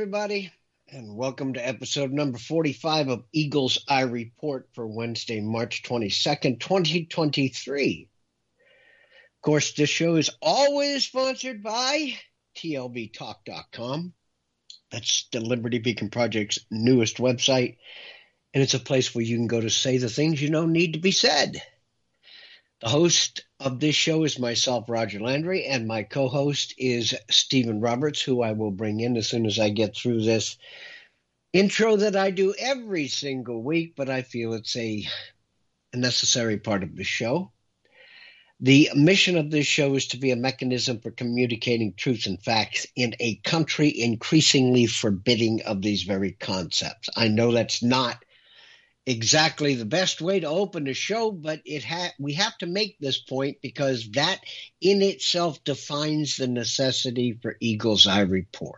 everybody, and welcome to episode number 45 of Eagle's Eye Report for Wednesday, March 22nd, 2023. Of course, this show is always sponsored by TLBTalk.com. That's the Liberty Beacon Project's newest website, and it's a place where you can go to say the things you know need to be said. The host of this show is myself, Roger Landry, and my co-host is Stephen Roberts, who I will bring in as soon as I get through this intro that I do every single week, but I feel it's a necessary part of the show. The mission of this show is to be a mechanism for communicating truth and facts in a country increasingly forbidding of these very concepts. I know that's not exactly the best way to open a show, but we have to make this point because that in itself defines the necessity for Eagle's Eye Report.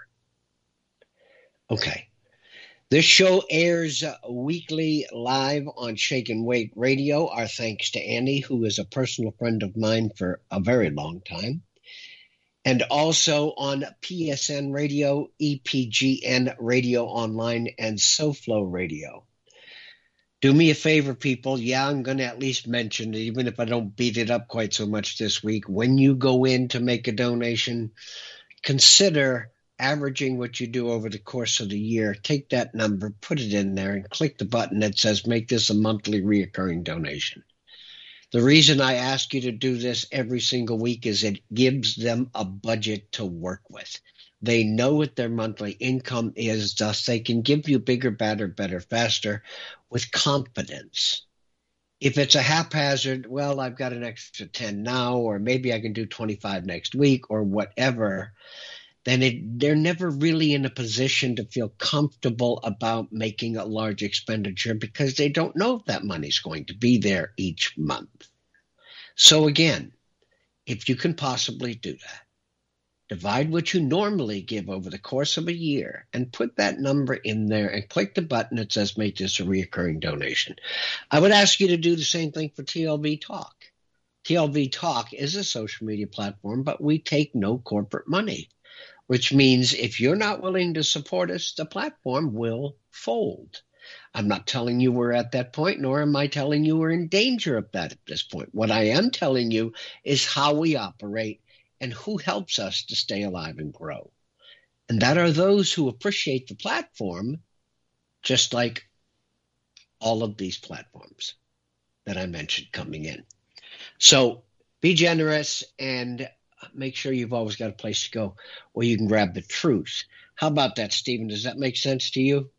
Okay. This show airs weekly live on Shake and Wake Radio. Our thanks to Annie, who is a personal friend of mine for a very long time. And also on PSN Radio, EPGN Radio Online, and SoFlo Radio. Do me a favor, people. Yeah, I'm going to at least mention it, even if I don't beat it up quite so much this week. When you go in to make a donation, consider averaging what you do over the course of the year. Take that number, put it in there, and click the button that says make this a monthly reoccurring donation. The reason I ask you to do this every single week is it gives them a budget to work with. They know what their monthly income is, thus they can give you bigger, better, faster with confidence. If it's a haphazard, well, I've got an extra 10 now, or maybe I can do 25 next week or whatever, then they're never really in a position to feel comfortable about making a large expenditure because they don't know if that money's going to be there each month. So again, if you can possibly do that, divide what you normally give over the course of a year and put that number in there and click the button that says make this a recurring donation. I would ask you to do the same thing for TLB Talk. TLB Talk is a social media platform, but we take no corporate money, which means if you're not willing to support us, the platform will fold. I'm not telling you we're at that point, nor am I telling you we're in danger of that at this point. What I am telling you is how we operate and who helps us to stay alive and grow. And that are those who appreciate the platform, just like all of these platforms that I mentioned coming in. So be generous and make sure you've always got a place to go where you can grab the truth. How about that, Stephen? Does that make sense to you?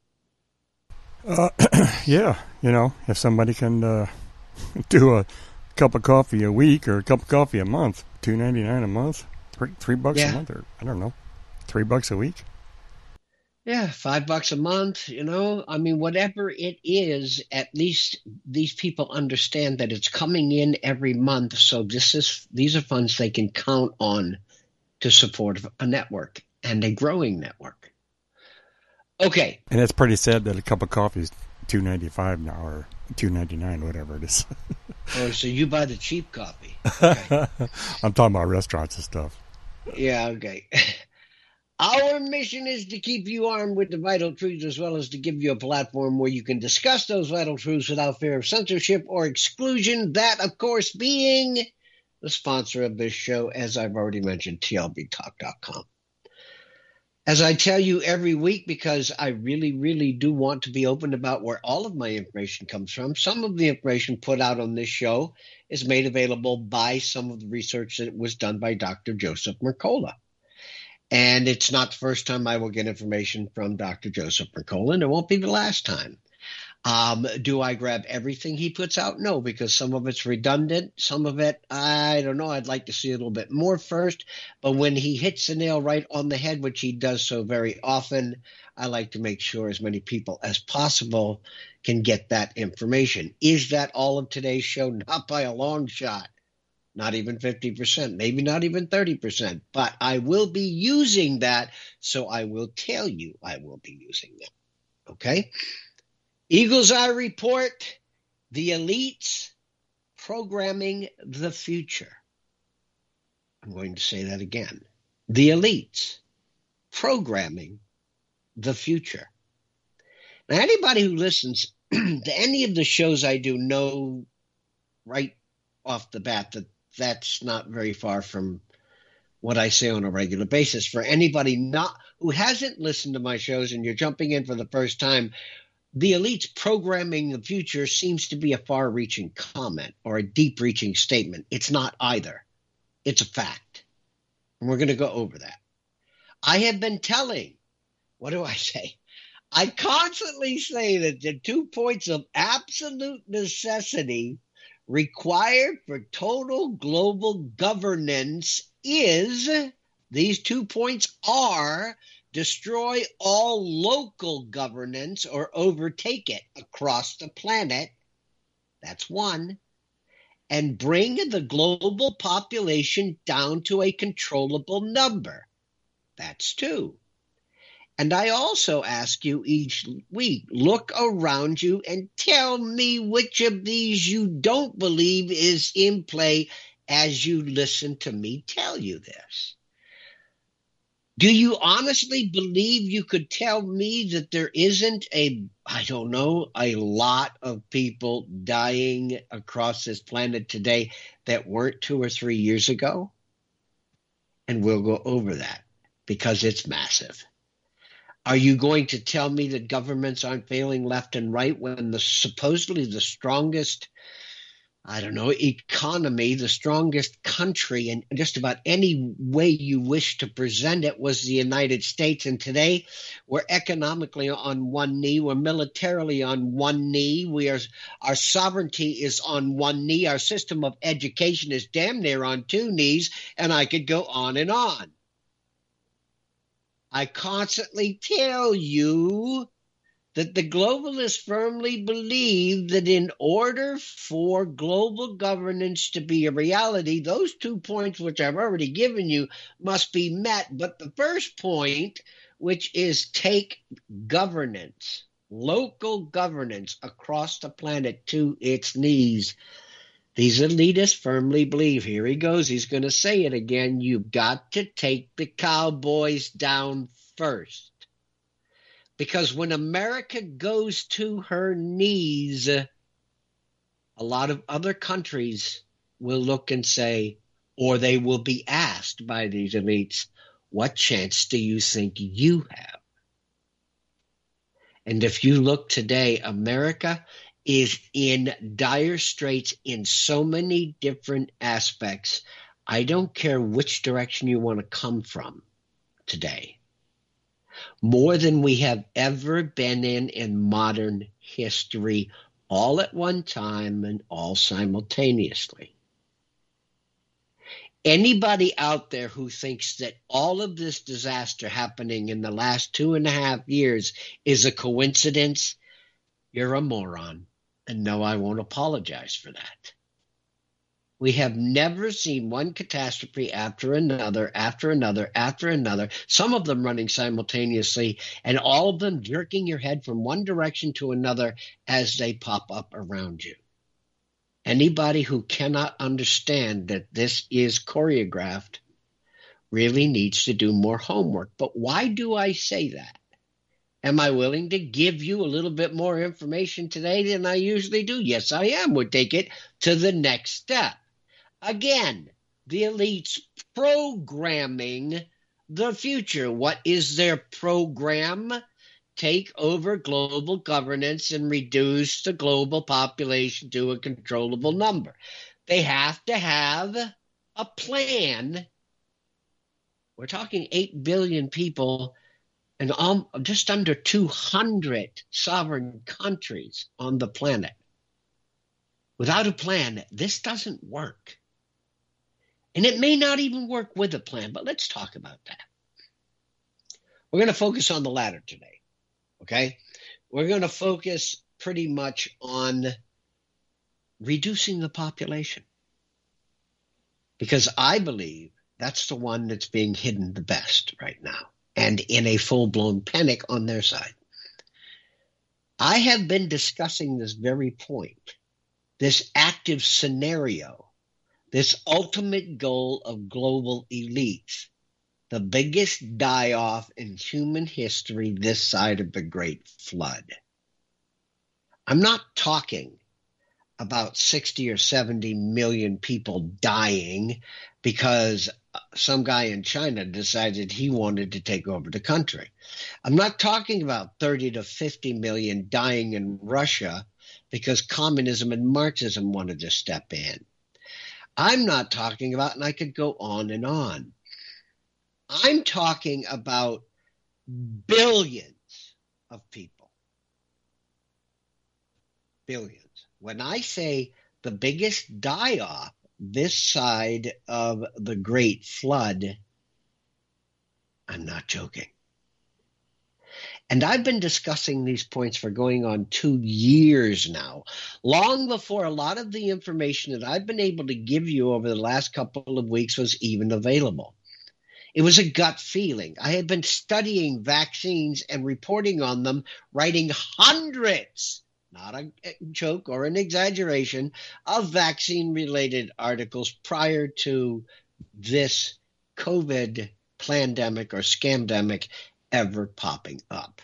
Yeah, if somebody can do a cup of coffee a week or a cup of coffee a month, $2.99 a month, $3 a month, or I don't know, $3 a week. Yeah, $5 a month, I mean, whatever it is, at least these people understand that it's coming in every month. So these are funds they can count on to support a network and a growing network. Okay. And it's pretty sad that a cup of coffee is $2.95 now or $2.99, whatever it is. Oh, so you buy the cheap coffee. Okay. I'm talking about restaurants and stuff. Yeah, okay. Our mission is to keep you armed with the vital truths as well as to give you a platform where you can discuss those vital truths without fear of censorship or exclusion. That, of course, being the sponsor of this show, as I've already mentioned, TLBTalk.com. As I tell you every week, because I really, really do want to be open about where all of my information comes from, some of the information put out on this show is made available by some of the research that was done by Dr. Joseph Mercola. And it's not the first time I will get information from Dr. Joseph Mercola, and it won't be the last time. Do I grab everything he puts out? No, because some of it's redundant. Some of it, I don't know. I'd like to see a little bit more first. But when he hits the nail right on the head, which he does so very often, I like to make sure as many people as possible can get that information. Is that all of today's show? Not by a long shot. Not even 50%, maybe not even 30%. But I will be using that, so I will tell you I will be using that. Okay? Eagle's Eye Report, the elites programming the future. I'm going to say that again. The elites programming the future. Now, anybody who listens to any of the shows I do know right off the bat that that's not very far from what I say on a regular basis. For anybody who hasn't listened to my shows and you're jumping in for the first time, the elites programming the future seems to be a far-reaching comment or a deep-reaching statement. It's not either. It's a fact. And we're going to go over that. I have been telling, what do I say? I constantly say that the 2 points of absolute necessity required for total global governance is, these 2 points are, destroy all local governance or overtake it across the planet. That's one. And bring the global population down to a controllable number. That's two. And I also ask you each week, look around you and tell me which of these you don't believe is in play as you listen to me tell you this. Do you honestly believe you could tell me that there isn't a lot of people dying across this planet today that weren't 2 or 3 years ago? And we'll go over that because it's massive. Are you going to tell me that governments aren't failing left and right when supposedly the strongest, economy, the strongest country in just about any way you wish to present it was the United States? And today we're economically on one knee. We're militarily on one knee. Our sovereignty is on one knee. Our system of education is damn near on two knees. And I could go on and on. I constantly tell you that the globalists firmly believe that in order for global governance to be a reality, those 2 points, which I've already given you, must be met. But the first point, which is take governance, local governance across the planet to its knees, these elitists firmly believe, here he goes, he's going to say it again, you've got to take the cowboys down first. Because when America goes to her knees, a lot of other countries will look and say, or they will be asked by these elites, what chance do you think you have? And if you look today, America is in dire straits in so many different aspects. I don't care which direction you want to come from today. More than we have ever been in modern history, all at one time and all simultaneously. Anybody out there who thinks that all of this disaster happening in the last 2.5 years is a coincidence, you're a moron. And no, I won't apologize for that. We have never seen one catastrophe after another, some of them running simultaneously, and all of them jerking your head from one direction to another as they pop up around you. Anybody who cannot understand that this is choreographed really needs to do more homework. But why do I say that? Am I willing to give you a little bit more information today than I usually do? Yes, I am. We'll take it to the next step. Again, the elites programming the future. What is their program? Take over global governance and reduce the global population to a controllable number. They have to have a plan. We're talking 8 billion people and just under 200 sovereign countries on the planet. Without a plan, this doesn't work. And it may not even work with a plan, but let's talk about that. We're going to focus on the latter today, okay? We're going to focus pretty much on reducing the population. Because I believe that's the one that's being hidden the best right now, and in a full-blown panic on their side. I have been discussing this very point, this active scenario, this ultimate goal of global elites the biggest die-off in human history this side of the Great Flood. I'm not talking about 60 or 70 million people dying because some guy in China decided he wanted to take over the country. I'm not talking about 30 to 50 million dying in Russia because communism and Marxism wanted to step in. I'm not talking about, and I could go on and on. I'm talking about billions of people. Billions. When I say the biggest die-off this side of the Great Flood, I'm not joking. And I've been discussing these points for going on 2 years now, long before a lot of the information that I've been able to give you over the last couple of weeks was even available. It was a gut feeling. I had been studying vaccines and reporting on them, writing hundreds, not a joke or an exaggeration, of vaccine-related articles prior to this COVID pandemic or scamdemic ever popping up.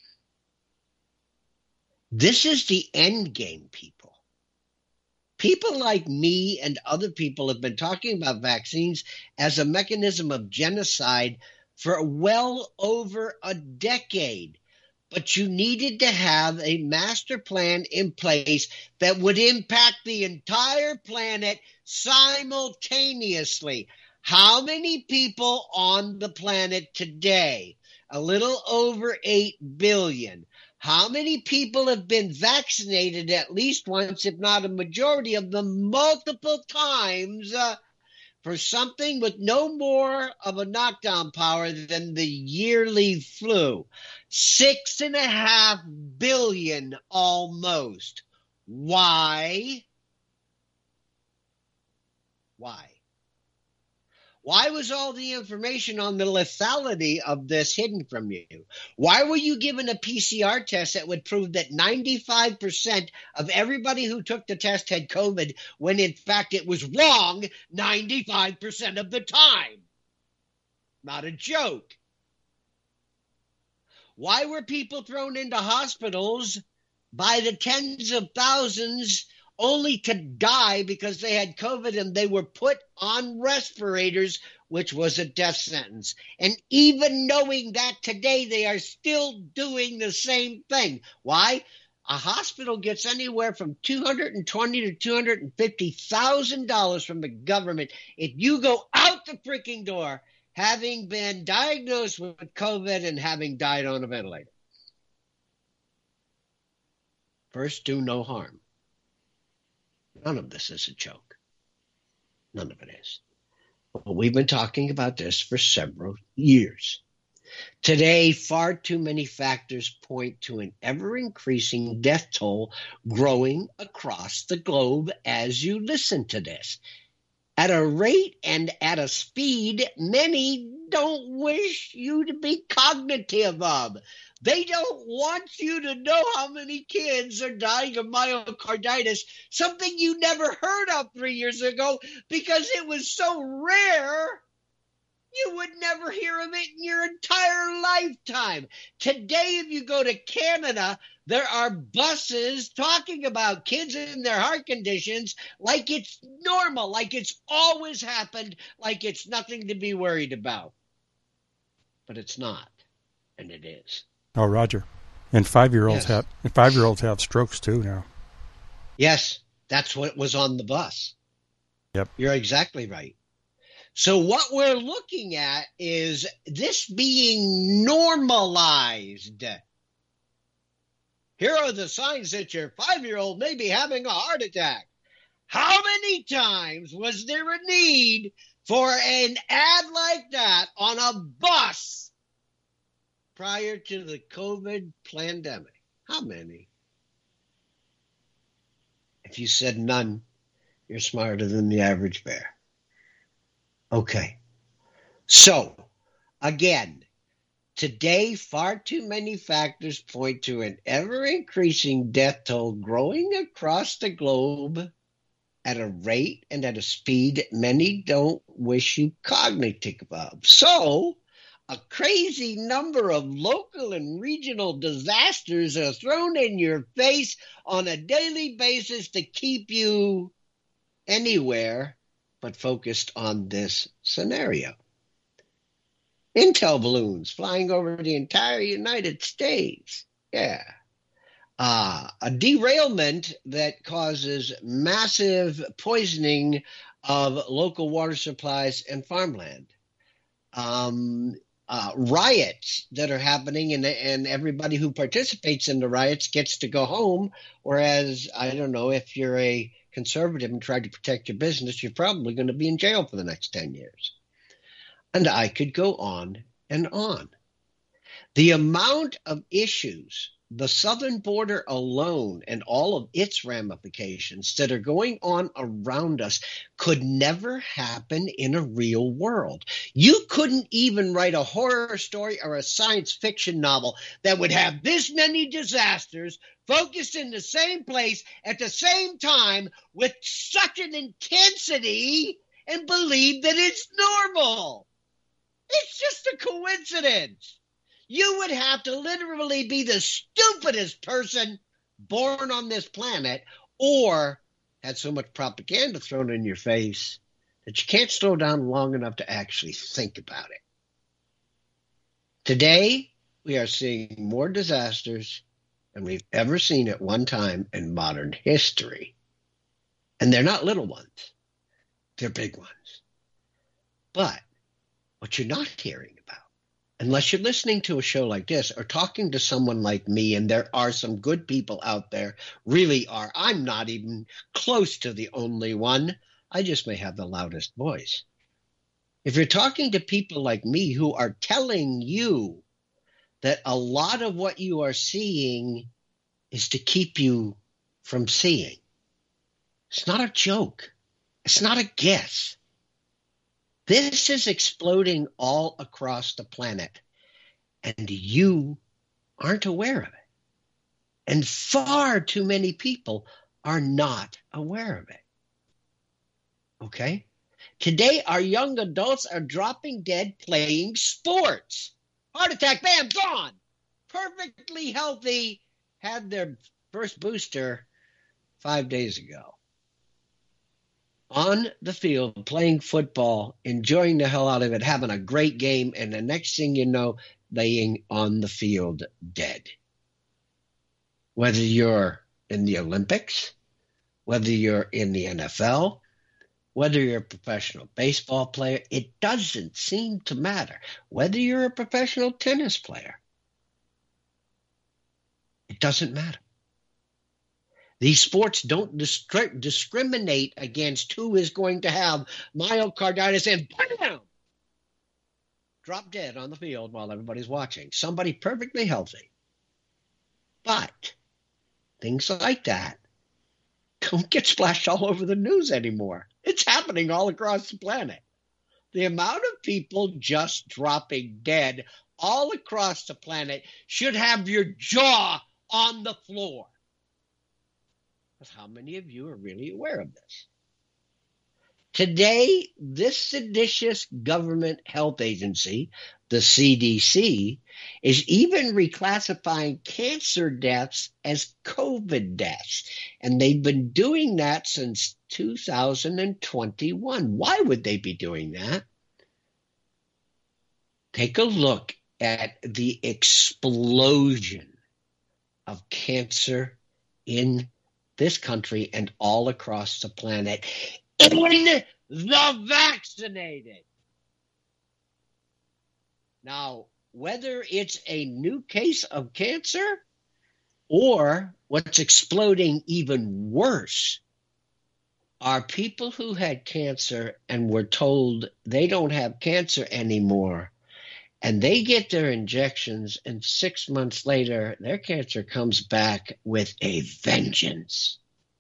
This is the end game, people. People like me and other people have been talking about vaccines as a mechanism of genocide for well over a decade. But you needed to have a master plan in place that would impact the entire planet simultaneously. How many people on the planet today? A little over 8 billion. How many people have been vaccinated at least once, if not a majority of them, multiple times for something with no more of a knockdown power than the yearly flu? 6.5 billion almost. Why? Why? Why was all the information on the lethality of this hidden from you? Why were you given a PCR test that would prove that 95% of everybody who took the test had COVID when in fact it was wrong 95% of the time? Not a joke. Why were people thrown into hospitals by the tens of thousands only to die because they had COVID and they were put on respirators, which was a death sentence? And even knowing that today, they are still doing the same thing. Why? A hospital gets anywhere from $220,000 to $250,000 from the government if you go out the freaking door having been diagnosed with COVID and having died on a ventilator. First, do no harm. None of this is a joke. None of it is. But we've been talking about this for several years. Today, far too many factors point to an ever-increasing death toll growing across the globe as you listen to this. At a rate and at a speed many don't wish you to be cognitive of. They don't want you to know how many kids are dying of myocarditis, something you never heard of 3 years ago because it was so rare you would never hear of it in your entire lifetime. Today, if you go to Canada, there are buses talking about kids in their heart conditions like it's normal, like it's always happened, like it's nothing to be worried about. But it's not, and it is. Oh, Roger. And 5-year-olds have strokes too now. Yes, that's what was on the bus. Yep. You're exactly right. So what we're looking at is this being normalized. Here are the signs that your 5-year-old may be having a heart attack. How many times was there a need for an ad like that on a bus prior to the COVID pandemic? How many? If you said none, you're smarter than the average bear. Okay. So, again, today, far too many factors point to an ever-increasing death toll growing across the globe at a rate and at a speed many don't wish you cognitive of. So, a crazy number of local and regional disasters are thrown in your face on a daily basis to keep you anywhere but focused on this scenario. Intel balloons flying over the entire United States. Yeah. A derailment that causes massive poisoning of local water supplies and farmland. Riots that are happening, and everybody who participates in the riots gets to go home, whereas, I don't know, if you're a conservative and try to protect your business, you're probably going to be in jail for the next 10 years. And I could go on and on. The amount of issues, the southern border alone and all of its ramifications that are going on around us could never happen in a real world. You couldn't even write a horror story or a science fiction novel that would have this many disasters focused in the same place at the same time with such an intensity and believe that it's normal. It's just a coincidence. You would have to literally be the stupidest person born on this planet or had so much propaganda thrown in your face that you can't slow down long enough to actually think about it. Today, we are seeing more disasters than we've ever seen at one time in modern history. And they're not little ones. They're big ones. But what you're not hearing about, unless you're listening to a show like this or talking to someone like me, and there are some good people out there, really are. I'm not even close to the only one. I just may have the loudest voice. If you're talking to people like me who are telling you that a lot of what you are seeing is to keep you from seeing, it's not a joke. It's not a guess. This is exploding all across the planet, and you aren't aware of it. And far too many people are not aware of it. Okay? Today, our young adults are dropping dead playing sports. Heart attack, bam, gone. Perfectly healthy, had their first booster 5 days ago. On the field, playing football, enjoying the hell out of it, having a great game, and the next thing you know, laying on the field dead. Whether you're in the Olympics, whether you're in the NFL, whether you're a professional baseball player, it doesn't seem to matter. Whether you're a professional tennis player, it doesn't matter. These sports don't discriminate against who is going to have myocarditis and bam, drop dead on the field while everybody's watching. Somebody perfectly healthy. But things like that don't get splashed all over the news anymore. It's happening all across the planet. The amount of people just dropping dead all across the planet should have your jaw on the floor. But how many of you are really aware of this? Today, this seditious government health agency, the CDC, is even reclassifying cancer deaths as COVID deaths. And they've been doing that since 2021. Why would they be doing that? Take a look at the explosion of cancer in this country and all across the planet in the vaccinated. Now, whether it's a new case of cancer or what's exploding even worse are people who had cancer and were told they don't have cancer anymore, and they get their injections, and 6 months later, their cancer comes back with a vengeance.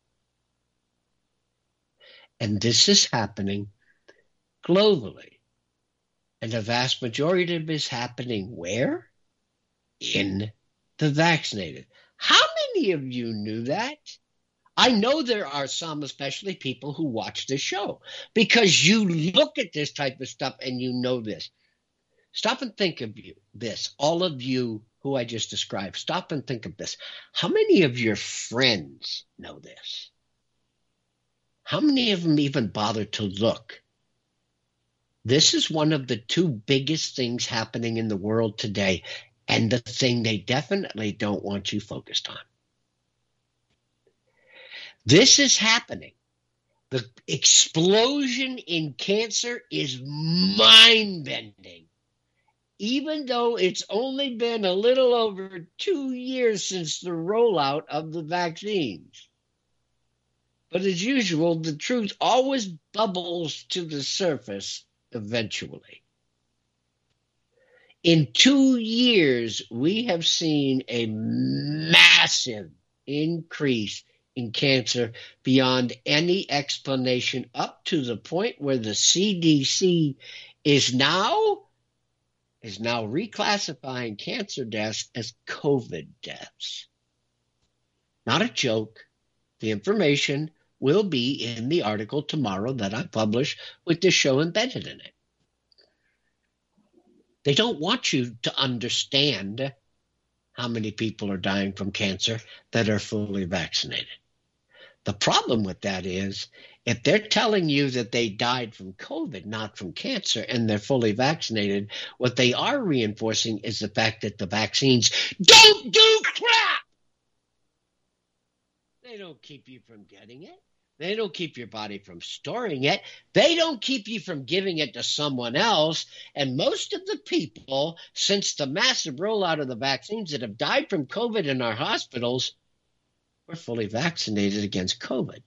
And this is happening globally. And the vast majority of it is happening where? In the vaccinated. How many of you knew that? I know there are some, especially people who watch this show, because you look at this type of stuff and you know this. Stop and think of this. All of you who I just described, stop and think of this. How many of your friends know this? How many of them even bother to look? This is one of the two biggest things happening in the world today, and the thing they definitely don't want you focused on. This is happening. The explosion in cancer is mind-bending. Even though it's only been a little over 2 years since the rollout of the vaccines. But as usual, the truth always bubbles to the surface eventually. In 2 years, we have seen a massive increase in cancer beyond any explanation, up to the point where the CDC is now reclassifying cancer deaths as COVID deaths. Not a joke. The information will be in the article tomorrow that I publish with this show embedded in it. They don't want you to understand how many people are dying from cancer that are fully vaccinated. The problem with that is, if they're telling you that they died from COVID, not from cancer, and they're fully vaccinated, what they are reinforcing is the fact that the vaccines don't do crap. They don't keep you from getting it. They don't keep your body from storing it. They don't keep you from giving it to someone else. And most of the people, since the massive rollout of the vaccines, that have died from COVID in our hospitals were fully vaccinated against COVID.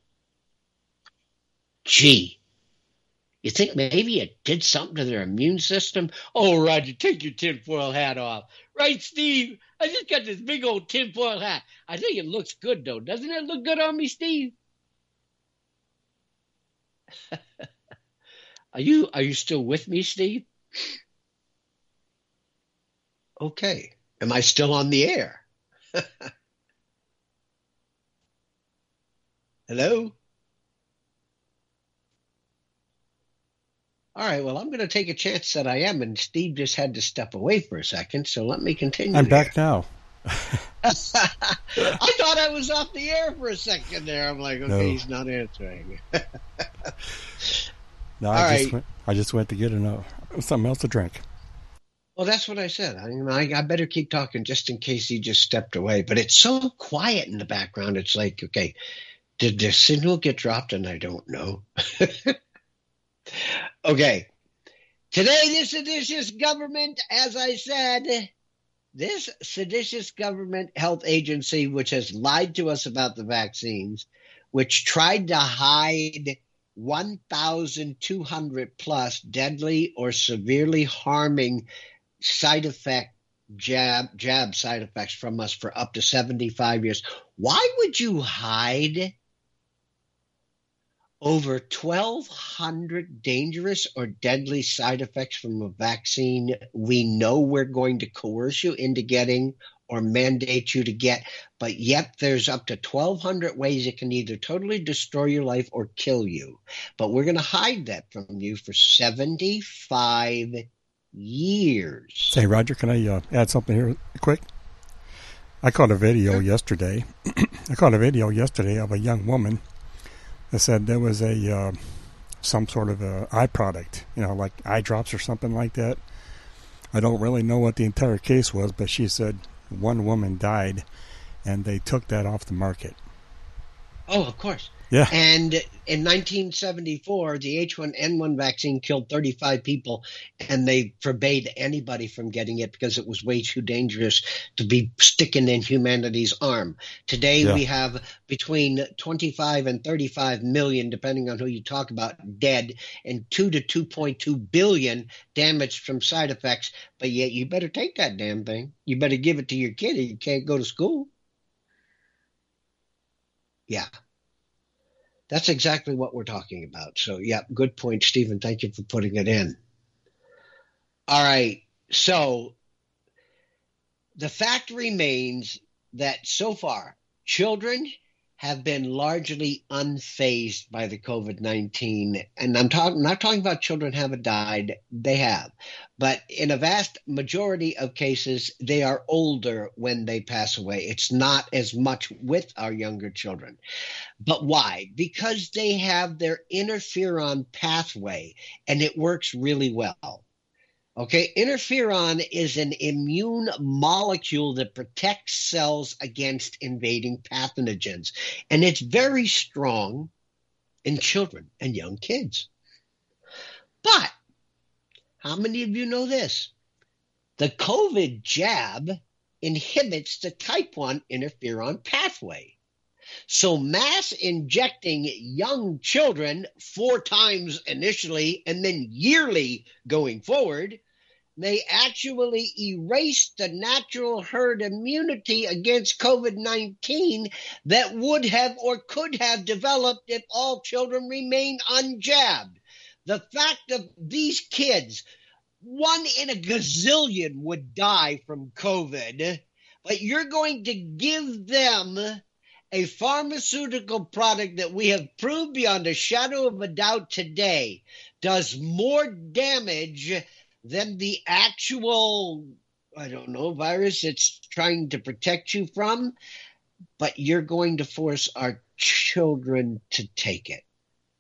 Gee, you think maybe it did something to their immune system? Oh, Roger, take your tinfoil hat off. Right, Steve? I just got this big old tinfoil hat. I think it looks good, though. Doesn't it look good on me, Steve? Are you still with me, Steve? Okay. Am I still on the air? Hello? All right, well, I'm going to take a chance that I am, and Steve just had to step away for a second, so let me continue. I'm back now. I thought I was off the air for a second there. I'm like, okay, no. He's not answering. No, I just went to get something else to drink. Well, that's what I said. I better keep talking just in case he just stepped away. But it's so quiet in the background. It's like, okay, did the signal get dropped? And I don't know. Okay. Today, this seditious government, as I said, this seditious government health agency, which has lied to us about the vaccines, which tried to hide 1,200 plus deadly or severely harming side effect jab side effects from us for up to 75 years. Why would you hide over 1,200 dangerous or deadly side effects from a vaccine we know we're going to coerce you into getting or mandate you to get, but yet there's up to 1,200 ways it can either totally destroy your life or kill you. But we're going to hide that from you for 75 years. Say, Roger, can I add something here quick? I caught a video yesterday. Of a young woman that said there was some sort of a eye product, like eye drops or something like that. I don't really know what the entire case was, but she said one woman died, and they took that off the market. Oh, of course. Yeah. And in 1974, the H1N1 vaccine killed 35 people, and they forbade anybody from getting it because it was way too dangerous to be sticking in humanity's arm. Today, we have between 25 and 35 million, depending on who you talk about, dead, and 2 to 2.2 billion damaged from side effects. But yet you better take that damn thing. You better give it to your kid or you can't go to school. Yeah. That's exactly what we're talking about. So, yeah, good point, Stephen. Thank you for putting it in. All right. So the fact remains that so far, children have been largely unfazed by the COVID-19. And I'm not talking about children haven't died. They have. But in a vast majority of cases, they are older when they pass away. It's not as much with our younger children. But why? Because they have their interferon pathway, and it works really well. Okay, interferon is an immune molecule that protects cells against invading pathogens, and it's very strong in children and young kids. But how many of you know this? The COVID jab inhibits the type 1 interferon pathway. So mass injecting young children 4 times initially and then yearly going forward may actually erase the natural herd immunity against COVID-19 that would have or could have developed if all children remain unjabbed. The fact of these kids, 1 in a gazillion would die from COVID, but you're going to give them a pharmaceutical product that we have proved beyond a shadow of a doubt today does more damage than the actual, virus it's trying to protect you from, but you're going to force our children to take it.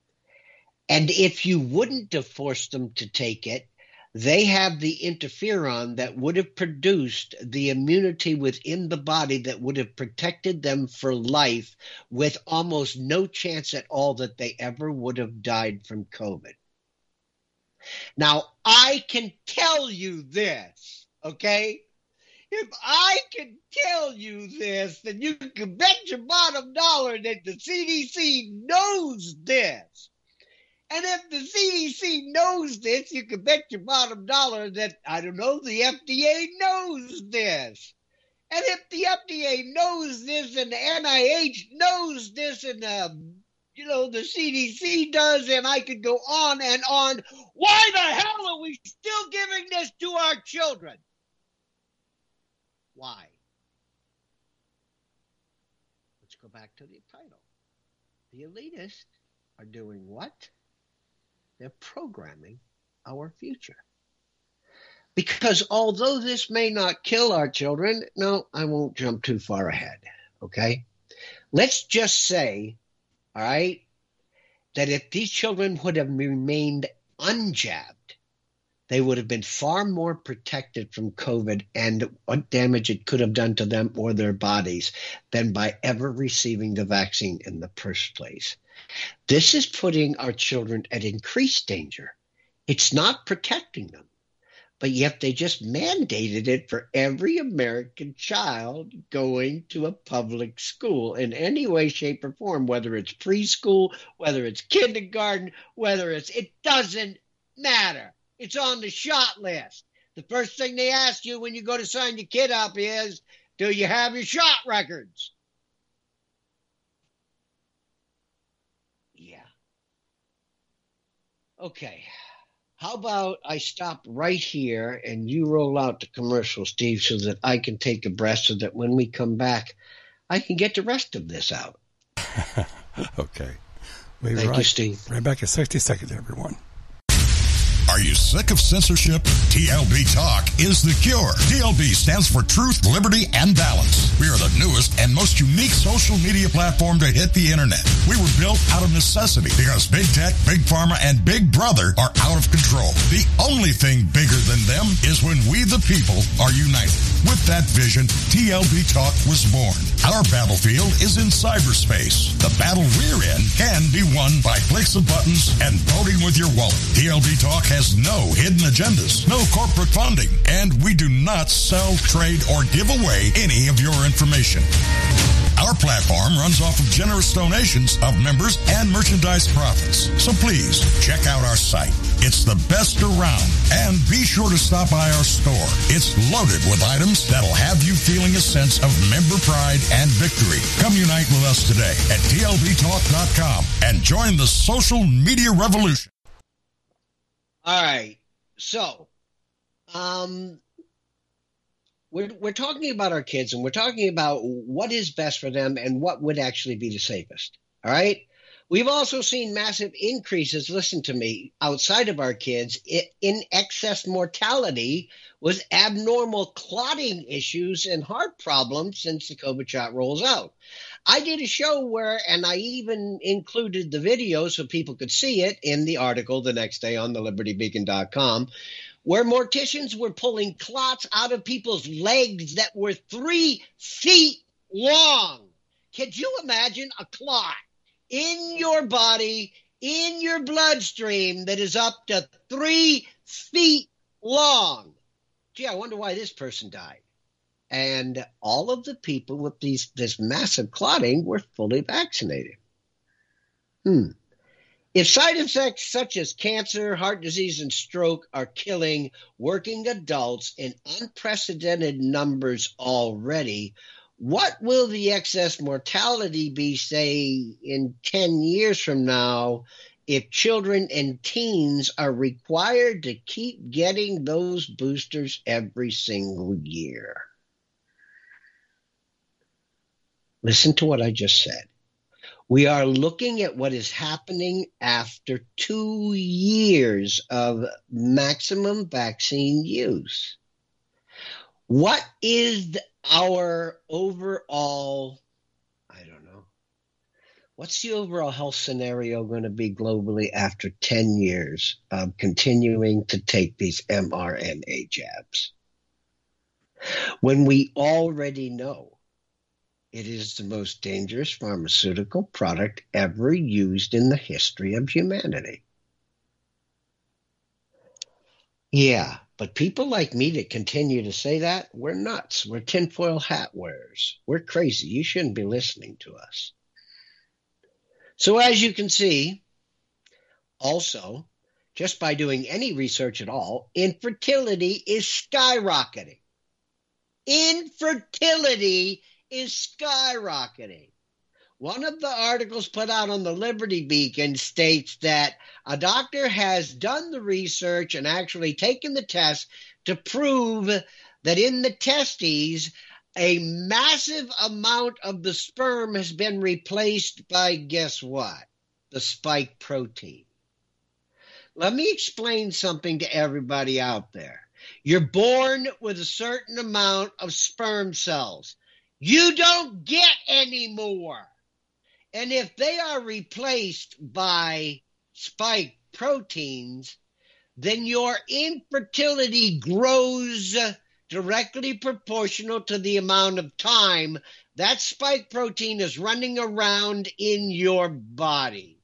And if you wouldn't have forced them to take it, they have the interferon that would have produced the immunity within the body that would have protected them for life with almost no chance at all that they ever would have died from COVID. Now, I can tell you this, okay? If I can tell you this, then you can bet your bottom dollar that the CDC knows this. And if the CDC knows this, you can bet your bottom dollar that, the FDA knows this. And if the FDA knows this and the NIH knows this and the CDC does, and I could go on and on, why the hell are we still giving this to our children? Why? Let's go back to the title. The elitists are doing what? They're programming our future. Because although this may not kill our children, no, I won't jump too far ahead, okay? Let's just say, all right, that if these children would have remained unjabbed, they would have been far more protected from COVID and what damage it could have done to them or their bodies than by ever receiving the vaccine in the first place. This is putting our children at increased danger. It's not protecting them, but yet they just mandated it for every American child going to a public school in any way, shape, or form, whether it's preschool, whether it's kindergarten, it doesn't matter. It's on the shot list. The first thing they ask you when you go to sign your kid up is, do you have your shot records? Yeah. Okay. How about I stop right here and you roll out the commercial, Steve, so that I can take a breath so that when we come back, I can get the rest of this out. Okay. Thank you, Steve. Right back in 60 seconds, everyone. Are you sick of censorship? TLB Talk is the cure. TLB stands for Truth, Liberty, and Balance. We are the newest and most unique social media platform to hit the internet. We were built out of necessity because Big Tech, Big Pharma, and Big Brother are out of control. The only thing bigger than them is when we the people are united. With that vision, TLB Talk was born. Our battlefield is in cyberspace. The battle we're in can be won by clicks of buttons and voting with your wallet. TLB Talk has no hidden agendas, no corporate funding, and we do not sell, trade, or give away any of your information. Our platform runs off of generous donations of members and merchandise profits. So please, check out our site. It's the best around. And be sure to stop by our store. It's loaded with items that'll have you feeling a sense of member pride and victory. Come unite with us today at TLBTalk.com and join the social media revolution. All right. So, we're talking about our kids, and we're talking about what is best for them and what would actually be the safest. All right. We've also seen massive increases, listen to me, outside of our kids in excess mortality with abnormal clotting issues and heart problems since the COVID shot rolls out. I did a show where, and I even included the video so people could see it in the article the next day on thelibertybeacon.com, where morticians were pulling clots out of people's legs that were 3 feet long. Could you imagine a clot in your body, in your bloodstream that is up to 3 feet long? Gee, I wonder why this person died. And all of the people with this massive clotting were fully vaccinated. If side effects such as cancer, heart disease, and stroke are killing working adults in unprecedented numbers already, what will the excess mortality be, say, in 10 years from now if children and teens are required to keep getting those boosters every single year? Listen to what I just said. We are looking at what is happening after 2 years of maximum vaccine use. What is our overall, I don't know, what's the overall health scenario going to be globally after 10 years of continuing to take these mRNA jabs? When we already know it is the most dangerous pharmaceutical product ever used in the history of humanity. Yeah, but people like me that continue to say that, we're nuts. We're tinfoil hat wearers. We're crazy. You shouldn't be listening to us. So as you can see, also, just by doing any research at all, infertility is skyrocketing. Infertility is skyrocketing. One of the articles put out on the Liberty Beacon states that a doctor has done the research and actually taken the test to prove that in the testes, a massive amount of the sperm has been replaced by, guess what? The spike protein. Let me explain something to everybody out there. You're born with a certain amount of sperm cells. You don't get any more. And if they are replaced by spike proteins, then your infertility grows directly proportional to the amount of time that spike protein is running around in your body.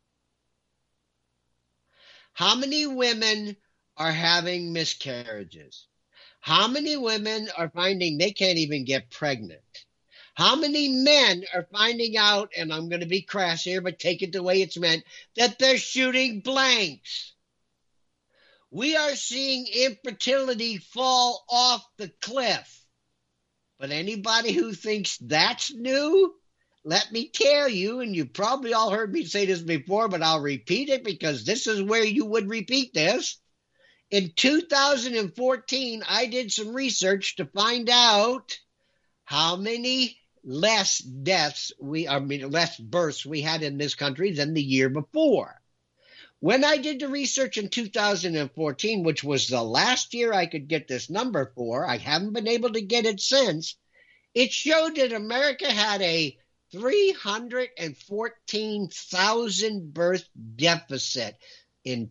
How many women are having miscarriages? How many women are finding they can't even get pregnant? How many men are finding out, and I'm going to be crass here, but take it the way it's meant, that they're shooting blanks? We are seeing infertility fall off the cliff. But anybody who thinks that's new, let me tell you, and you've probably all heard me say this before, but I'll repeat it because this is where you would repeat this. In 2014, I did some research to find out how many less births we had in this country than the year before. When I did the research in 2014, which was the last year I could get this number for, I haven't been able to get it since, it showed that America had a 314,000 birth deficit in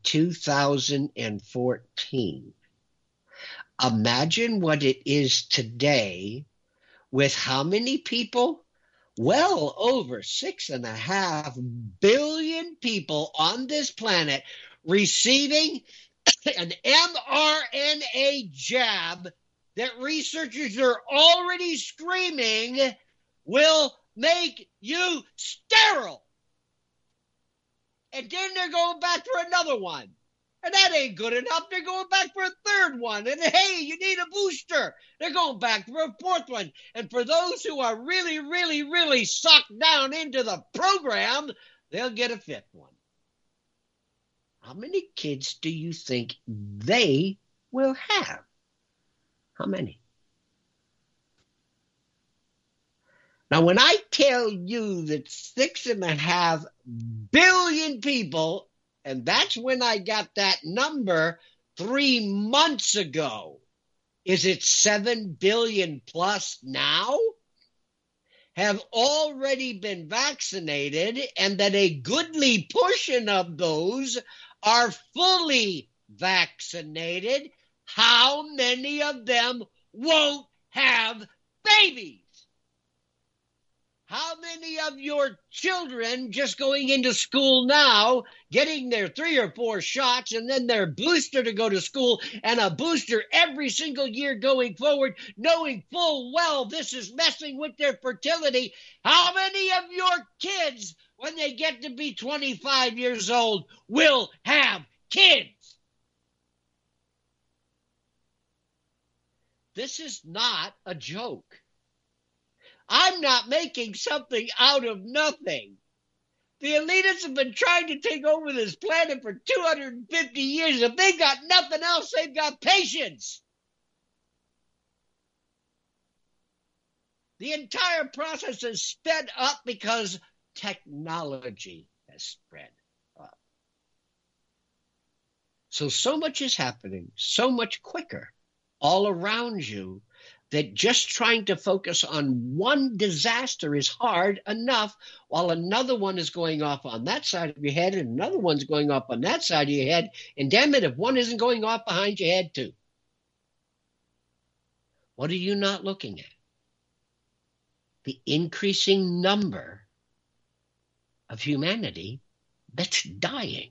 2014. Imagine what it is today with how many people? Well over 6.5 billion people on this planet receiving an mRNA jab that researchers are already screaming will make you sterile. And then they're going back for another one. And that ain't good enough. They're going back for a third one. And hey, you need a booster. They're going back for a fourth one. And for those who are really, really, really sucked down into the program, they'll get a fifth one. How many kids do you think they will have? How many? Now, when I tell you that 6.5 billion people, and that's when I got that number 3 months ago, is it 7 billion plus now, have already been vaccinated, and that a goodly portion of those are fully vaccinated, how many of them won't have babies? How many of your children just going into school now, getting their 3 or 4 shots, and then their booster to go to school, and a booster every single year going forward, knowing full well this is messing with their fertility? How many of your kids, when they get to be 25 years old, will have kids? This is not a joke. I'm not making something out of nothing. The elitists have been trying to take over this planet for 250 years. If they've got nothing else, they've got patience. The entire process has sped up because technology has spread up. So much is happening, so much quicker all around you, that just trying to focus on one disaster is hard enough while another one is going off on that side of your head and another one's going off on that side of your head. And damn it, if one isn't going off behind your head too. What are you not looking at? The increasing number of humanity that's dying.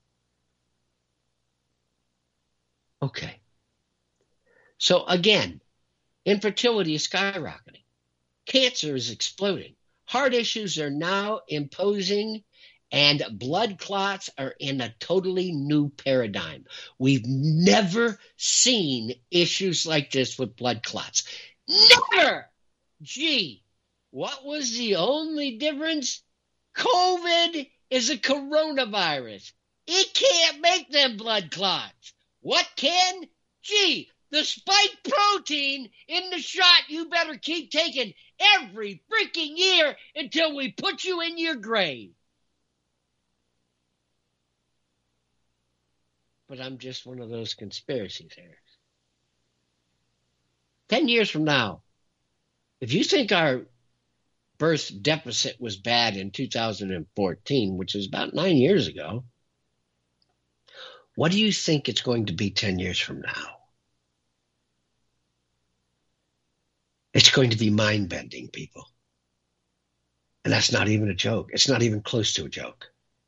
Okay. So again, infertility is skyrocketing. Cancer is exploding. Heart issues are now imposing, and blood clots are in a totally new paradigm. We've never seen issues like this with blood clots. Never! Gee, what was the only difference? COVID is a coronavirus. It can't make them blood clots. What can? Gee, the spike protein in the shot you better keep taking every freaking year until we put you in your grave. But I'm just one of those conspiracy theorists. 10 years from now, if you think our birth deficit was bad in 2014, which is about 9 years ago, what do you think it's going to be 10 years from now? It's going to be mind-bending, people. And that's not even a joke. It's not even close to a joke.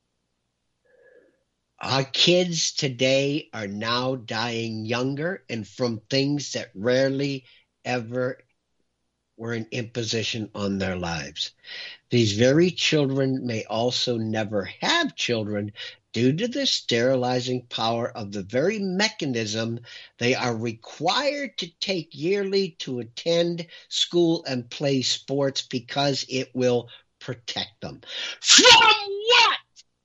Our kids today are now dying younger and from things that rarely ever were an imposition on their lives. These very children may also never have children due to the sterilizing power of the very mechanism they are required to take yearly to attend school and play sports, because it will protect them. From what?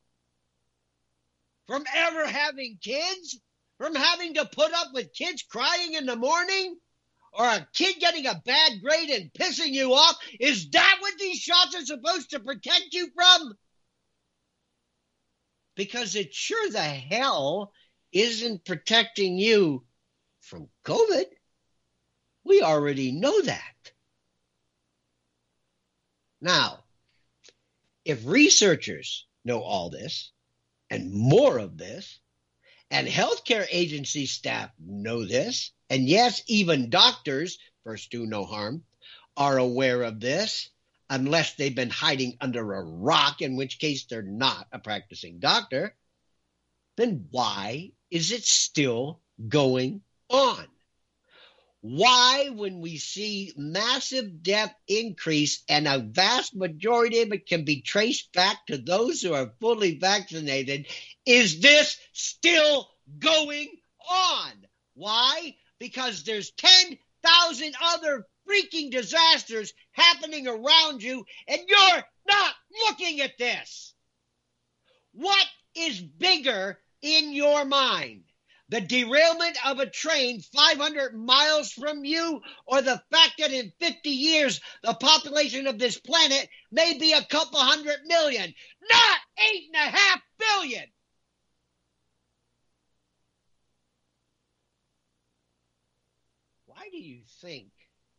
From ever having kids? From having to put up with kids crying in the morning? Or a kid getting a bad grade and pissing you off? Is that what these shots are supposed to protect you from? Because it sure the hell isn't protecting you from COVID. We already know that. Now, if researchers know all this and more of this, and healthcare agency staff know this, and yes, even doctors, first do no harm, are aware of this, unless they've been hiding under a rock, in which case they're not a practicing doctor, then why is it still going on? Why, when we see massive death increase and a vast majority of it can be traced back to those who are fully vaccinated, is this still going on? Why? Because there's 10,000 other freaking disasters happening around you, and you're not looking at this. What is bigger in your mind? the derailment of a train 500 miles from you, or the fact that in 50 years the population of this planet may be a couple 100 million, not 8.5 billion. Why do you think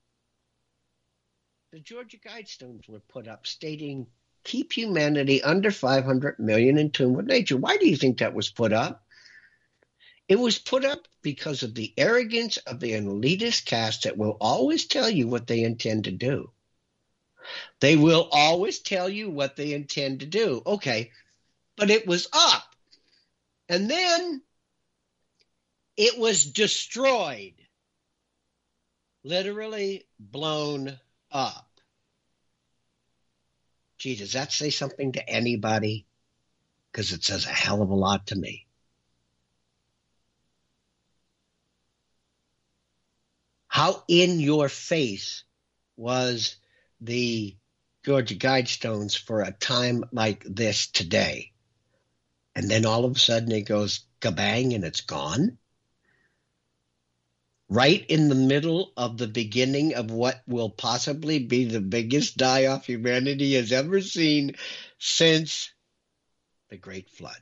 the Georgia Guidestones were put up stating, keep humanity under 500 million in tune with nature? Why do you think that was put up? It was put up because of the arrogance of the elitist caste that will always tell you what they intend to do. They will always tell you what they intend to do. Okay, but it was up. And then it was destroyed. Literally blown up. Gee, does that say something to anybody? Because it says a hell of a lot to me. How in your face was the Georgia Guidestones for a time like this today? And then all of a sudden it goes kabang and it's gone? Right in the middle of the beginning of what will possibly be the biggest die-off humanity has ever seen since the Great Flood.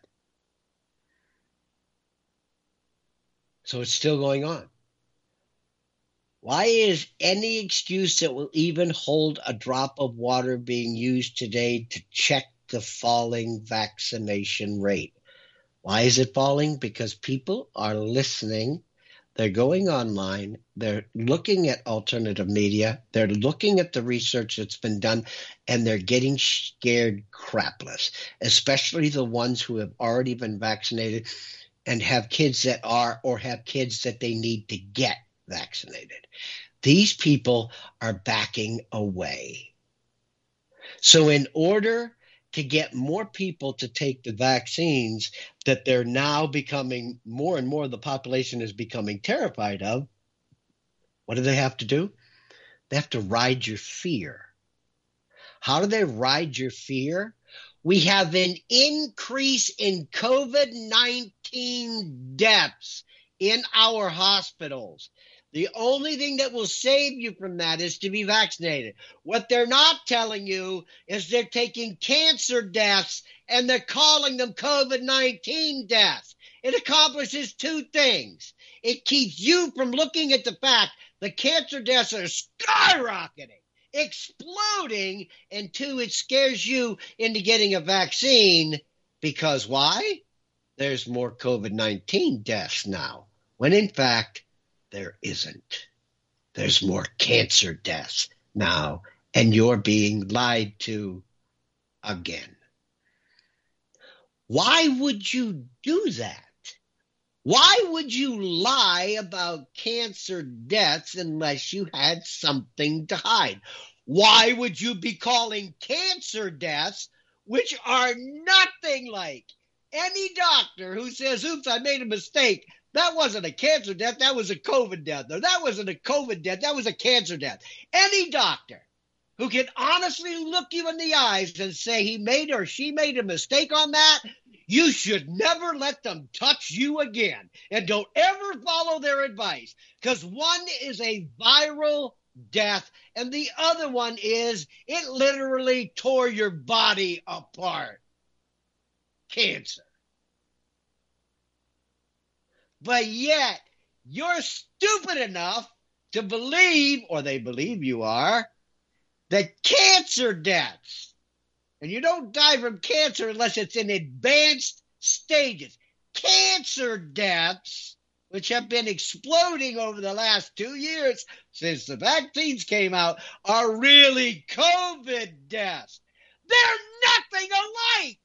So it's still going on. Why is any excuse that will even hold a drop of water being used today to check the falling vaccination rate? Why is it falling? Because people are listening. They're going online. They're looking at alternative media. They're looking at the research that's been done, and they're getting scared crapless, especially the ones who have already been vaccinated and have kids that are or have kids that they need to get vaccinated. These people are backing away. So in order to get more people to take the vaccines that they're now becoming more and more, the population is becoming terrified of, what do they have to do? They have to ride your fear. How do they ride your fear? We have an increase in COVID-19 deaths in our hospitals. The only thing that will save you from that is to be vaccinated. What they're not telling you is they're taking cancer deaths and they're calling them COVID-19 deaths. It accomplishes two things. It keeps you from looking at the fact the cancer deaths are skyrocketing, exploding, and two, it scares you into getting a vaccine because why? There's more COVID-19 deaths now, when in fact, there isn't. There's more cancer deaths now, and you're being lied to again. Why would you do that? Why would you lie about cancer deaths unless you had something to hide? Why would you be calling cancer deaths, which are nothing like any doctor who says, oops, I made a mistake. That wasn't a cancer death. That was a COVID death. No, that wasn't a COVID death. That was a cancer death. Any doctor who can honestly look you in the eyes and say he made or she made a mistake on that, you should never let them touch you again. And don't ever follow their advice, because one is a viral death and the other one is it literally tore your body apart. Cancer. But yet, you're stupid enough to believe, or they believe you are, that cancer deaths, and you don't die from cancer unless it's in advanced stages. Cancer deaths, which have been exploding over the last 2 years since the vaccines came out, are really COVID deaths. They're nothing alike.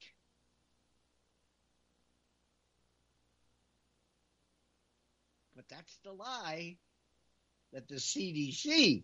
But that's the lie that the CDC,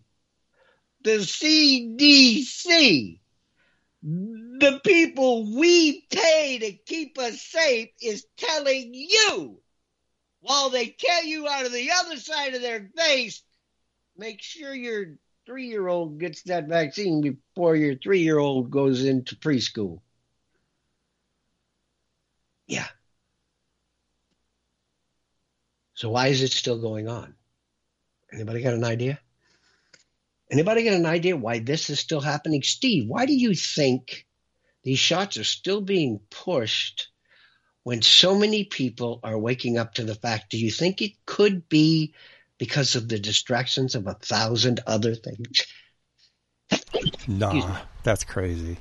the people we pay to keep us safe, is telling you, while they tell you out of the other side of their face, make sure your 3-year-old gets that vaccine before your 3-year-old goes into preschool. Yeah. So why is it still going on? Anybody got an idea? Anybody got an idea why this is still happening? Steve, why do you think these shots are still being pushed when so many people are waking up to the fact? Do you think it could be because of the distractions of 1,000 other things? Nah, that's crazy.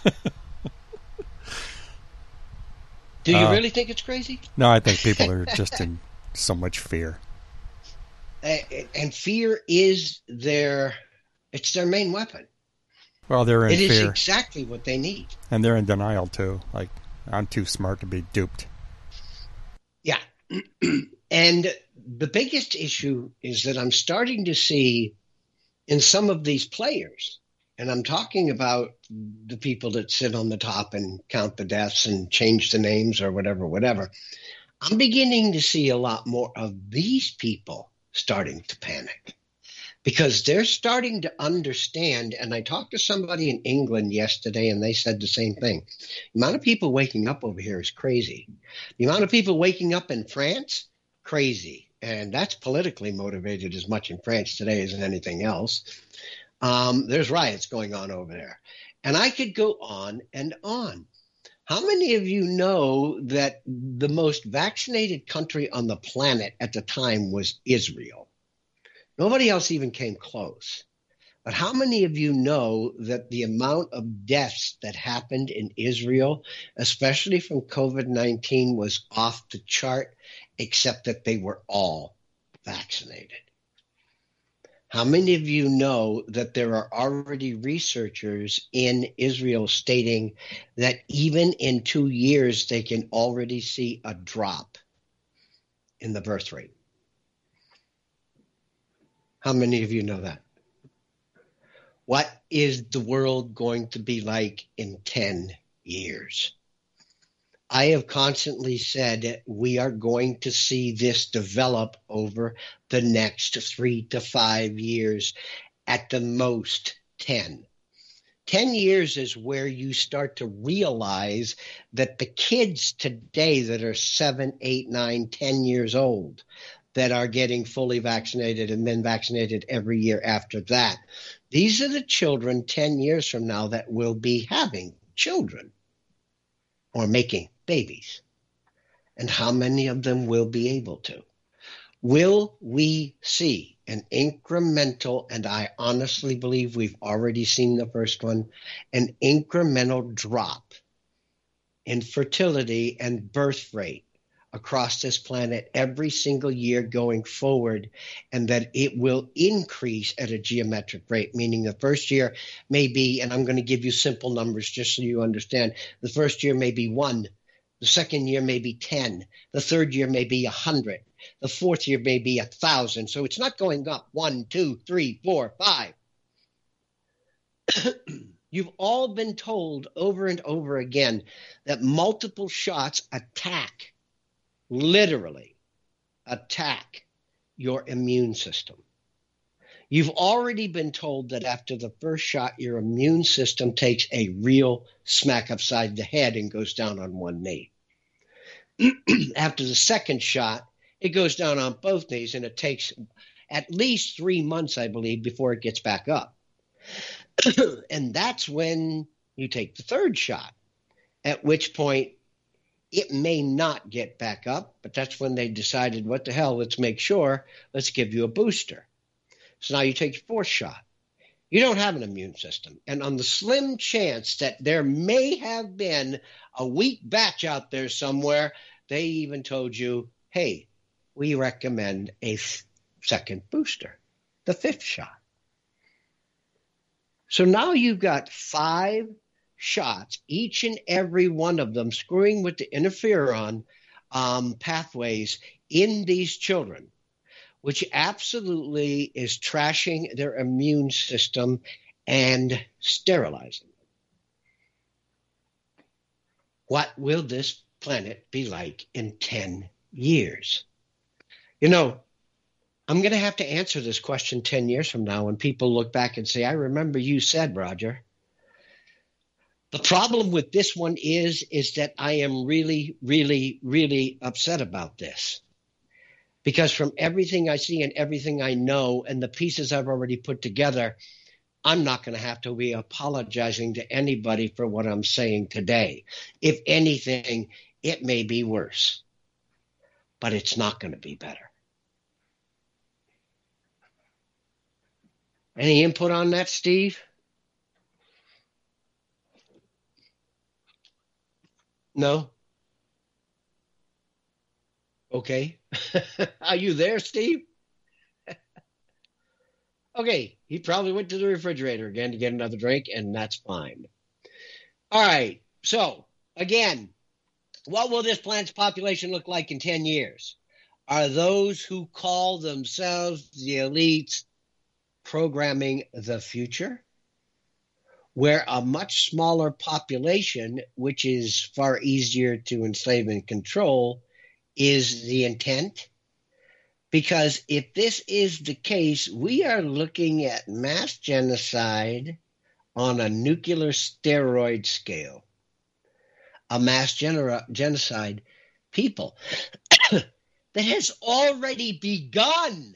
Do you really think it's crazy? No, I think people are just in so much fear. And fear is their main weapon. Well, they're in fear. It is exactly what they need. And they're in denial, too. Like, I'm too smart to be duped. Yeah. And the biggest issue is that I'm starting to see in some of these players, and I'm talking about the people that sit on the top and count the deaths and change the names or whatever. I'm beginning to see a lot more of these people starting to panic because they're starting to understand. And I talked to somebody in England yesterday, and they said the same thing. The amount of people waking up over here is crazy. The amount of people waking up in France, crazy. And that's politically motivated as much in France today as in anything else. There's riots going on over there. And I could go on and on. How many of you know that the most vaccinated country on the planet at the time was Israel? Nobody else even came close. But how many of you know that the amount of deaths that happened in Israel, especially from COVID-19, was off the chart, except that they were all vaccinated? How many of you know that there are already researchers in Israel stating that even in 2 years, they can already see a drop in the birth rate? How many of you know that? What is the world going to be like in 10 years? I have constantly said we are going to see this develop over the next 3 to 5 years, at the most 10. 10 years is where you start to realize that the kids today that are 7, 8, 9, 10 years old that are getting fully vaccinated and then vaccinated every year after that, these are the children 10 years from now that will be having children or making babies. And how many of them will be able to? Will we see an incremental, and I honestly believe we've already seen the first one, an incremental drop in fertility and birth rate across this planet every single year going forward, and that it will increase at a geometric rate, meaning the first year may be, and I'm going to give you simple numbers just so you understand, the first year may be 1, the second year may be 10, the third year may be 100, the fourth year may be 1,000. So it's not going up 1, 2, 3, 4, 5. You've all been told over and over again that multiple shots literally attack your immune system. You've already been told that after the first shot, your immune system takes a real smack upside the head and goes down on one knee. After the second shot, it goes down on both knees, and it takes at least 3 months, I believe, before it gets back up. And that's when you take the third shot, at which point it may not get back up, but that's when they decided, what the hell, let's make sure, let's give you a booster. So now you take your fourth shot. You don't have an immune system. And on the slim chance that there may have been a weak batch out there somewhere, they even told you, hey, we recommend a second booster, the fifth shot. So now you've got 5 shots, each and every one of them screwing with the interferon pathways in these children, which absolutely is trashing their immune system and sterilizing them. What will this planet be like in 10 years? You know, I'm going to have to answer this question 10 years from now when people look back and say, I remember you said, Roger. The problem with this one is that I am really, really, really upset about this. Because from everything I see and everything I know and the pieces I've already put together, I'm not going to have to be apologizing to anybody for what I'm saying today. If anything, it may be worse, but it's not going to be better. Any input on that, Steve? No? Okay. Are you there, Steve? Okay. He probably went to the refrigerator again to get another drink, and that's fine. All right. So, again, what will this planet's population look like in 10 years? Are those who call themselves the elites programming the future, where a much smaller population, which is far easier to enslave and control, is the intent? Because if this is the case, we are looking at mass genocide on a nuclear steroid scale. A mass genocide, people, that has already begun.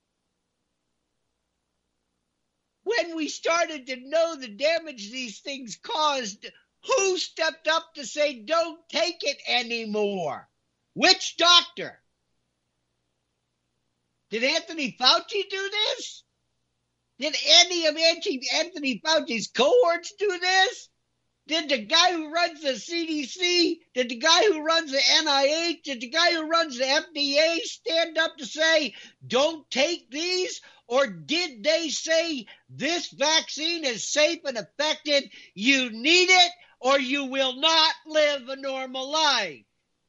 When we started to know the damage these things caused, who stepped up to say, don't take it anymore? Which doctor? Did Anthony Fauci do this? Did any of Anthony Fauci's cohorts do this? Did the guy who runs the CDC, did the guy who runs the NIH, did the guy who runs the FDA stand up to say, don't take these? Or did they say, this vaccine is safe and effective, you need it, or you will not live a normal life?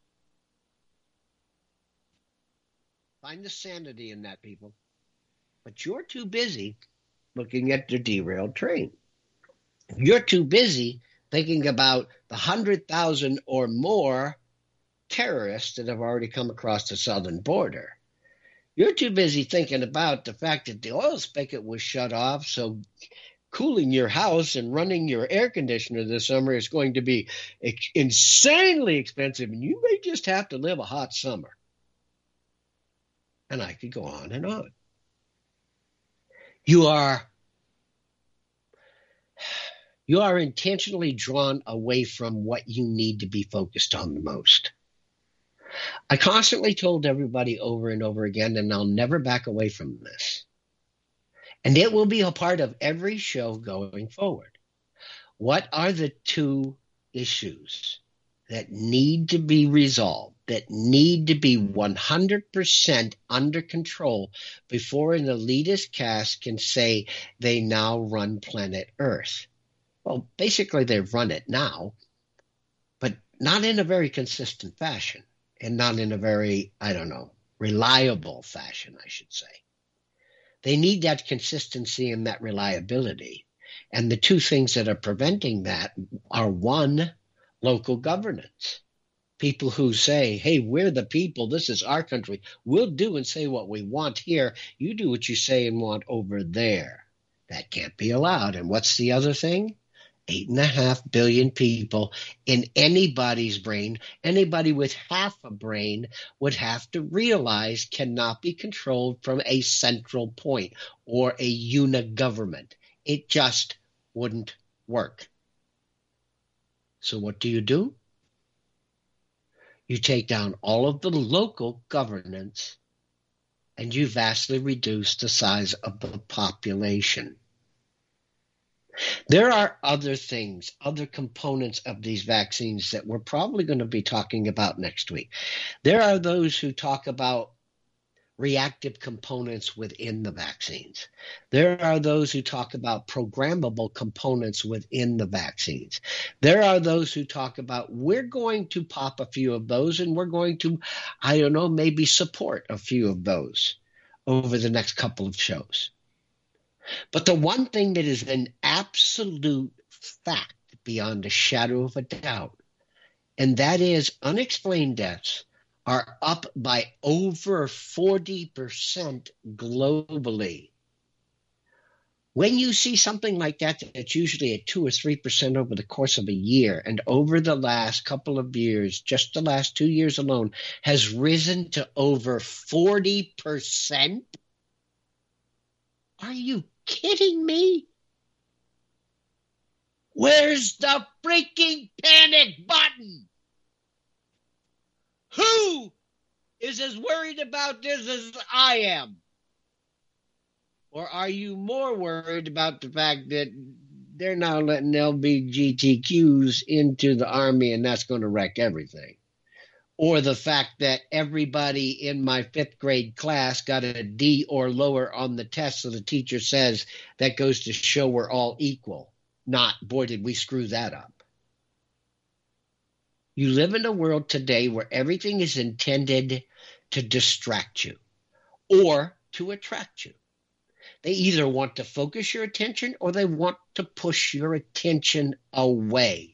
Find the sanity in that, people. But you're too busy looking at the derailed train. You're too busy thinking about the 100,000 or more terrorists that have already come across the southern border. You're too busy thinking about the fact that the oil spigot was shut off, so cooling your house and running your air conditioner this summer is going to be insanely expensive, and you may just have to live a hot summer. And I could go on and on. You are intentionally drawn away from what you need to be focused on the most. I constantly told everybody over and over again, and I'll never back away from this, and it will be a part of every show going forward. What are the two issues that need to be resolved, that need to be 100% under control before an elitist caste can say they now run planet Earth? Well, basically they've run it now, but not in a very consistent fashion, and not in a very, reliable fashion, I should say. They need that consistency and that reliability. And the two things that are preventing that are, one, local governance. People who say, hey, we're the people, this is our country, we'll do and say what we want here, you do what you say and want over there. That can't be allowed. And what's the other thing? 8.5 billion people in anybody's brain, anybody with half a brain would have to realize cannot be controlled from a central point or a unigovernment. It just wouldn't work. So what do? You take down all of the local governance and you vastly reduce the size of the population. There are other things, other components of these vaccines that we're probably going to be talking about next week. There are those who talk about reactive components within the vaccines. There are those who talk about programmable components within the vaccines. There are those who talk about, we're going to pop a few of those and we're going to, maybe support a few of those over the next couple of shows. But the one thing that is an absolute fact beyond a shadow of a doubt, and that is unexplained deaths are up by over 40% globally. When you see something like that, that's usually at 2 or 3% over the course of a year, and over the last couple of years, just the last 2 years alone, has risen to over 40%. Are you kidding me? Where's the freaking panic button? Who is as worried about this as I am? Or are you more worried about the fact that they're now letting LGBTQs into the Army and that's going to wreck everything? Or the fact that everybody in my 5th grade class got a D or lower on the test, so the teacher says that goes to show we're all equal. Not, boy, did we screw that up. You live in a world today where everything is intended to distract you or to attract you. They either want to focus your attention or they want to push your attention away.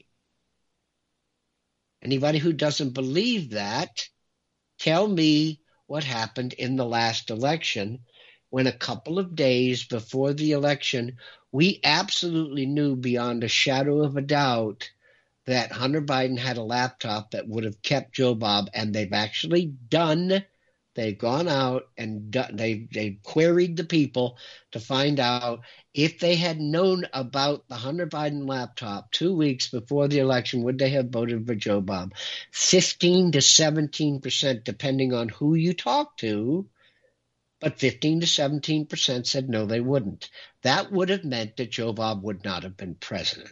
Anybody who doesn't believe that, tell me what happened in the last election when a couple of days before the election, we absolutely knew beyond a shadow of a doubt that Hunter Biden had a laptop that would have kept Joe Bob, and they've actually done. They've gone out and they queried the people to find out if they had known about the Hunter Biden laptop 2 weeks before the election, would they have voted for Joe Bob? 15 to 17%, depending on who you talk to, but 15 to 17% said no, they wouldn't. That would have meant that Joe Bob would not have been president.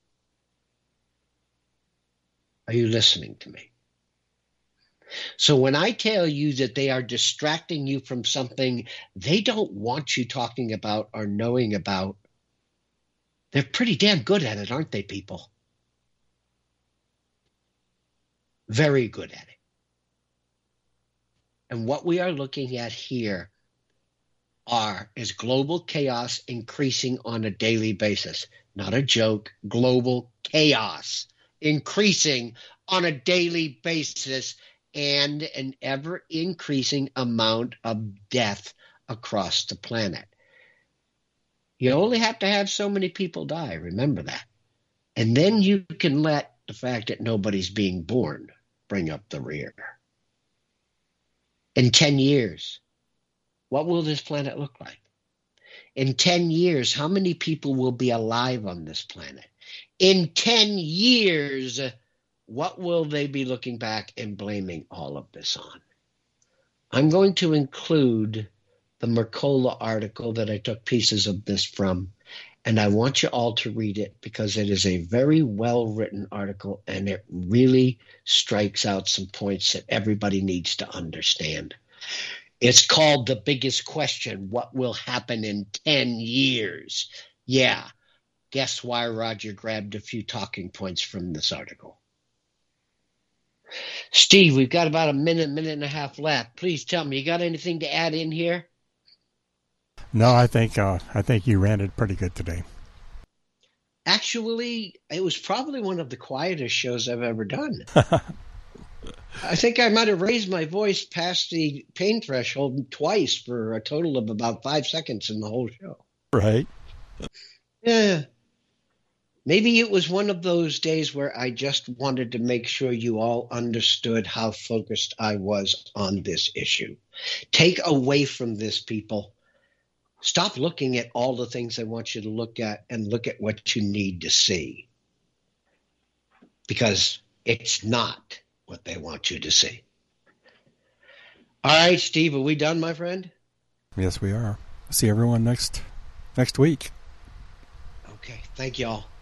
Are you listening to me? So when I tell you that they are distracting you from something they don't want you talking about or knowing about, they're pretty damn good at it, aren't they, people? Very good at it. And what we are looking at here is global chaos increasing on a daily basis. Not a joke, global chaos increasing on a daily basis, and an ever-increasing amount of death across the planet. You only have to have so many people die, remember that. And then you can let the fact that nobody's being born bring up the rear. In 10 years, what will this planet look like? In 10 years, how many people will be alive on this planet? In 10 years, what will they be looking back and blaming all of this on? I'm going to include the Mercola article that I took pieces of this from, and I want you all to read it because it is a very well-written article, and it really strikes out some points that everybody needs to understand. It's called The Biggest Question, What Will Happen in 10 Years? Yeah, guess why Roger grabbed a few talking points from this article. Steve, we've got about a minute and a half left. Please tell me, you got anything to add in here? No, I think you ran it pretty good today. Actually, it was probably one of the quietest shows I've ever done. I think I might have raised my voice past the pain threshold twice for a total of about 5 seconds in the whole show. Right. Yeah. Maybe it was one of those days where I just wanted to make sure you all understood how focused I was on this issue. Take away from this, people. Stop looking at all the things I want you to look at and look at what you need to see. Because it's not what they want you to see. All right, Steve, are we done, my friend? Yes, we are. See everyone next week. Okay, thank you all.